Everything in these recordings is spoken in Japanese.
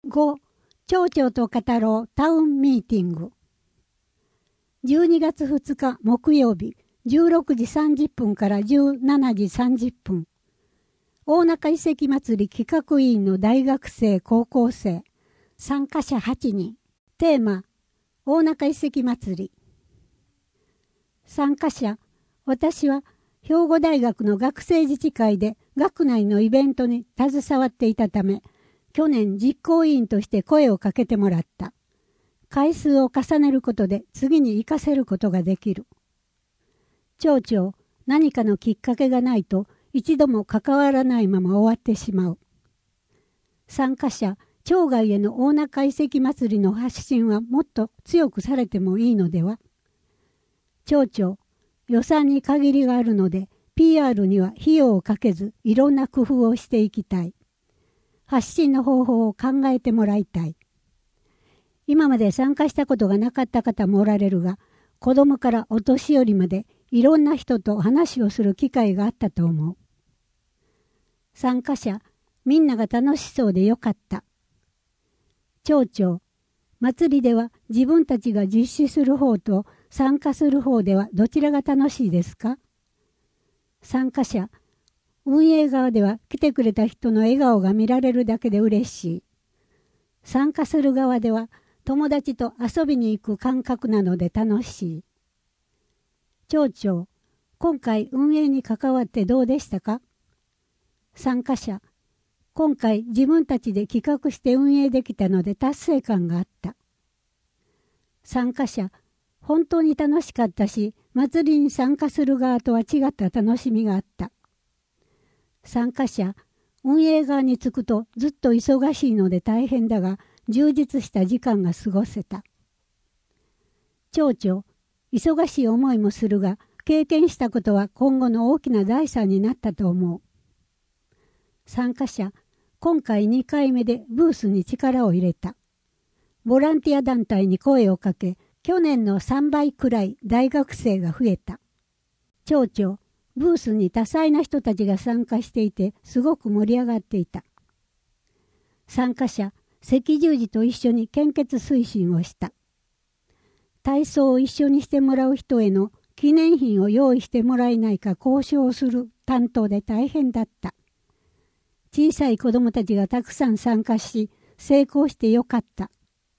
5. 町長と語ろうタウンミーティング。12月2日木曜日16時30分から17時30分。大中遺跡祭り企画委員の大学生高校生。参加者8人。テーマ、大中遺跡祭り。参加者、私は兵庫大学の学生自治会で学内のイベントに携わっていたため、去年実行委員として声をかけてもらった。回数を重ねることで次に活かせることができる。町長、何かのきっかけがないと一度も関わらないまま終わってしまう。参加者、町外への大中遺跡祭りの発信はもっと強くされてもいいのでは。町長、予算に限りがあるので PR には費用をかけずいろんな工夫をしていきたい。発信の方法を考えてもらいたい。今まで参加したことがなかった方もおられるが、子供からお年寄りまでいろんな人と話をする機会があったと思う。参加者、みんなが楽しそうでよかった。町長、祭りでは自分たちが実施する方と参加する方ではどちらが楽しいですか？参加者、運営側では来てくれた人の笑顔が見られるだけで嬉しい。参加する側では友達と遊びに行く感覚なので楽しい。町長、今回運営に関わってどうでしたか？参加者、今回自分たちで企画して運営できたので達成感があった。参加者、本当に楽しかったし、祭りに参加する側とは違った楽しみがあった。参加者、運営側に着くとずっと忙しいので大変だが、充実した時間が過ごせた。町長、忙しい思いもするが、経験したことは今後の大きな財産になったと思う。参加者、今回2回目でブースに力を入れた。ボランティア団体に声をかけ、去年の3倍くらい大学生が増えた。町長、ブースに多彩な人たちが参加していてすごく盛り上がっていた。参加者、赤十字と一緒に献血推進をした。体操を一緒にしてもらう人への記念品を用意してもらえないか交渉をする担当で大変だった。小さい子どもたちがたくさん参加し、成功してよかった。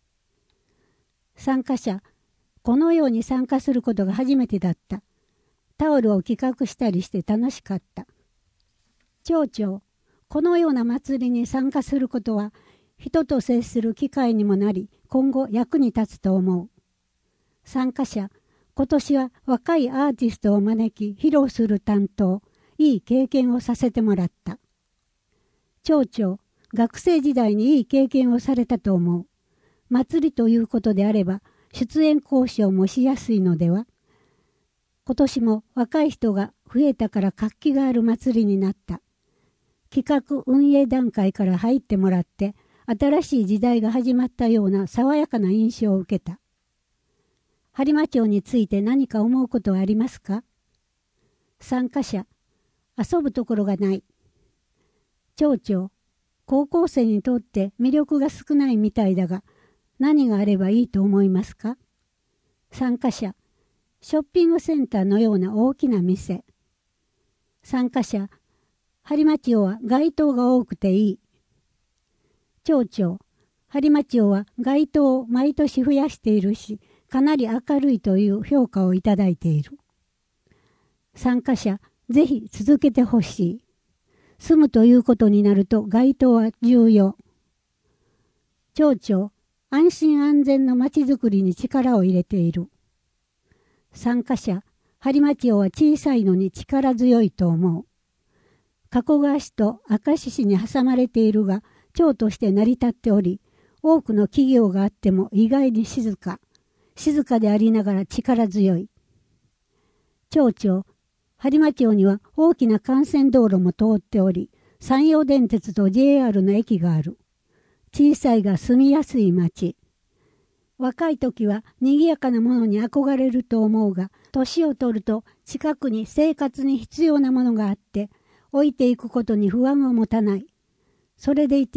参加者、このように参加することが初めてだった。タオルを企画したりして楽しかった。町長、このような祭りに参加することは、人と接する機会にもなり、今後役に立つと思う。参加者、今年は若いアーティストを招き披露する担当、いい経験をさせてもらった。町長、学生時代にいい経験をされたと思う。祭りということであれば、出演交渉もしやすいのでは。今年も若い人が増えたから活気がある祭りになった。企画運営段階から入ってもらって、新しい時代が始まったような爽やかな印象を受けた。播磨町について何か思うことはありますか？参加者、遊ぶところがない。町長、高校生にとって魅力が少ないみたいだが、何があればいいと思いますか？参加者、ショッピングセンターのような大きな店。参加者、播磨町は街灯が多くていい。町長、播磨町は街灯を毎年増やしているし、かなり明るいという評価をいただいている。参加者、ぜひ続けてほしい。住むということになると街灯は重要。町長、安心安全のまちづくりに力を入れている。参加者、播磨町は小さいのに力強いと思う。加古川市と明石市に挟まれているが、町として成り立っており、多くの企業があっても意外に静かでありながら力強い。町長、播磨町には大きな幹線道路も通っており、山陽電鉄と JR の駅がある。小さいが住みやすい町。若い時は賑やかなものに憧れると思うが、年を取ると近くに生活に必要なものがあって、置いていくことに不安を持たない。それでいて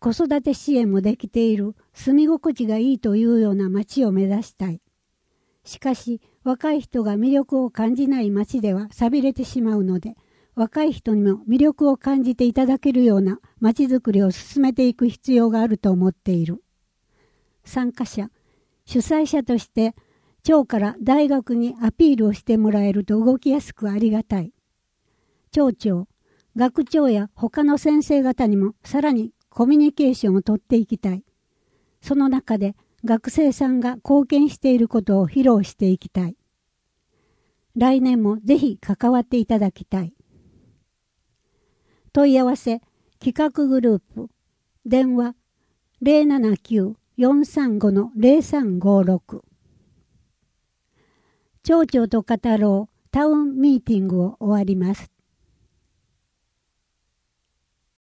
子育て支援もできている住み心地がいいというような町を目指したい。しかし若い人が魅力を感じない町では寂れてしまうので、若い人にも魅力を感じていただけるような町づくりを進めていく必要があると思っている。参加者、主催者として町から大学にアピールをしてもらえると動きやすくありがたい。町長、学長や他の先生方にもさらにコミュニケーションをとっていきたい。その中で学生さんが貢献していることを披露していきたい。来年もぜひ関わっていただきたい。問い合わせ、企画グループ、電話 079-435-0356。町長と語ろうタウンミーティングを終わります。